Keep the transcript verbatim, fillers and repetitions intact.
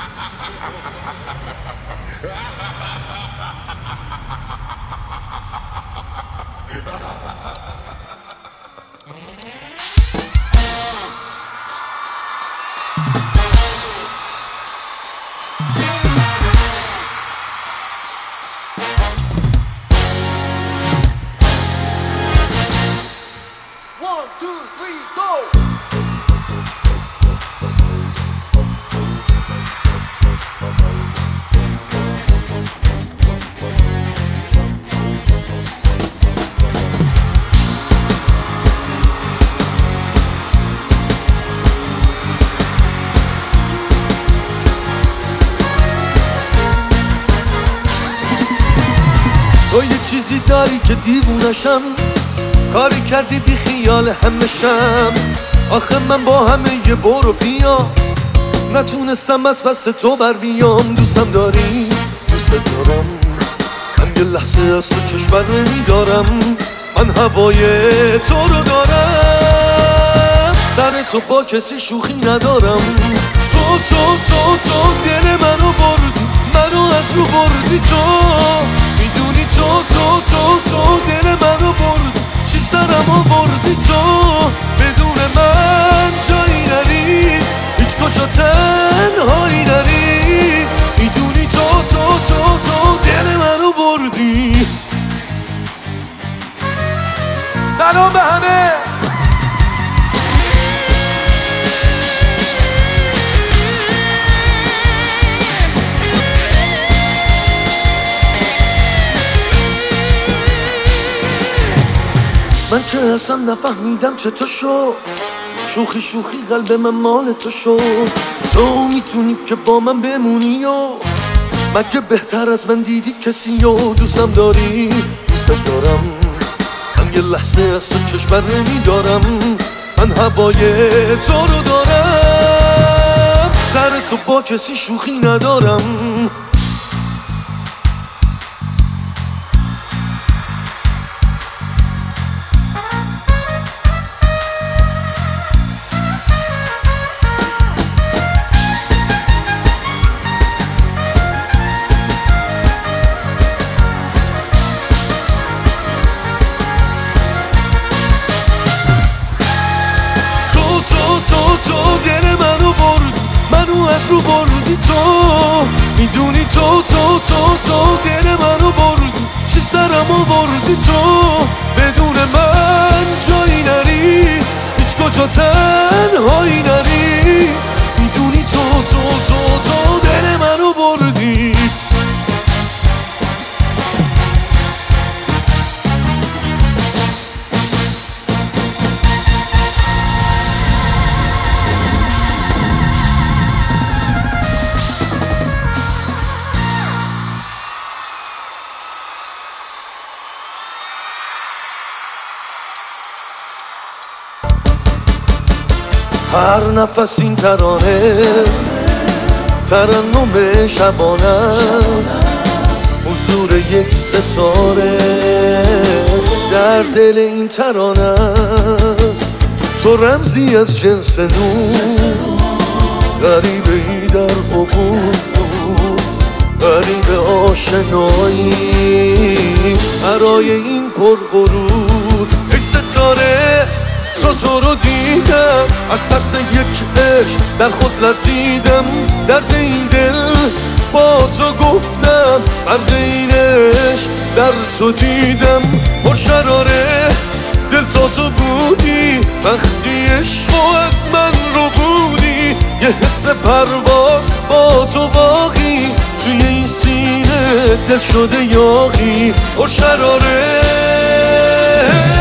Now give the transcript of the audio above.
تو یه چیزی داری که دیوونشم، کاری کردی بی خیال همشم. آخه من با همه یه برو بیا نتونستم از پس تو بر بیام. دوستم داری، دوست دارم، من یه لحظه از تو چشم بر نمیدارم. من هوای تو رو دارم، سر تو با کسی شوخی ندارم. تو تو تو تو دل منو بردی، منو از رو بردی. تو میدونی تو تو تو تو دل منو بردی، چی سرمو بردی. تو بدون من جایی نری، هیچ کجا تنهایی نری. میدونی تو تو تو تو دل منو بردی. سلام به همه. من که اصلا نفهمیدم چه تو شد، شوخی شوخی قلب من مال تو شد. تو میتونی که با من بمونی و مگه بهتر از من دیدی کسی و دوستم داری، دوست دارم، من یه لحظه از تو چشم بر نمیدارم. من هوای تو رو دارم، سر تو با کسی شوخی ندارم. تو دل منو بردی، منو از رو بردی. تو میدونی تو تو تو تو دل منو بردی، چی سرمو بردی. تو بدون من جایی نری، هیچ کجا تنهایی نری. میدونی تو تو تو تو دل منو بردی. هر نفس این ترانه ترنم شبانه است، حضور یک ستاره در دل این ترانه است. تو رمزی از جنس نور، غریبه ای در عبور، غریب آشنایی برای این پرغرور. ای ستاره تو تو رو دیدم، از ترس یک عشق در خود لرزیدم. درد این دل با تو گفتم، برد این عشق در تو دیدم. پرشراره دل تا تو بودی، وقتی عشقو از من رو بودی. یه حس پرواز با تو باقی، توی این سینه دل شده یاغی. پرشراره